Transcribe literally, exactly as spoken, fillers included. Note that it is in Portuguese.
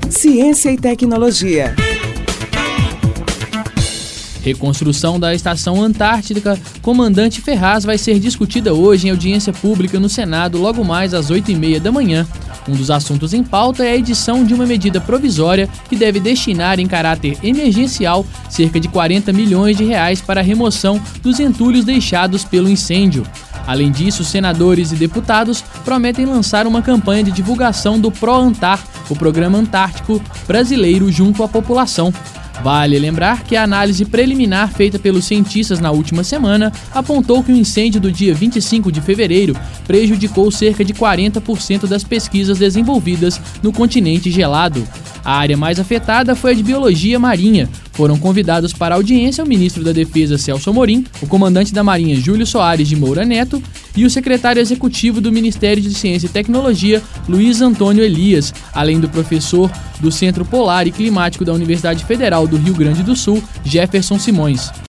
Ciência e tecnologia. Reconstrução da Estação Antártica Comandante Ferraz vai ser discutida hoje em audiência pública no Senado, logo mais às oito e meia da manhã. Um dos assuntos em pauta é a edição de uma medida provisória que deve destinar, em caráter emergencial, cerca de quarenta milhões de reais para a remoção dos entulhos deixados pelo incêndio. Além disso, senadores e deputados prometem lançar uma campanha de divulgação do ProAntar, o Programa Antártico Brasileiro, junto à população. Vale lembrar que a análise preliminar feita pelos cientistas na última semana apontou que o incêndio do dia vinte e cinco de fevereiro prejudicou cerca de quarenta por cento das pesquisas desenvolvidas no continente gelado. A área mais afetada foi a de Biologia Marinha. Foram convidados para a audiência o ministro da Defesa, Celso Amorim, o comandante da Marinha, Júlio Soares de Moura Neto, e o secretário executivo do Ministério de Ciência e Tecnologia, Luiz Antônio Elias, além do professor do Centro Polar e Climático da Universidade Federal do Rio Grande do Sul, Jefferson Simões.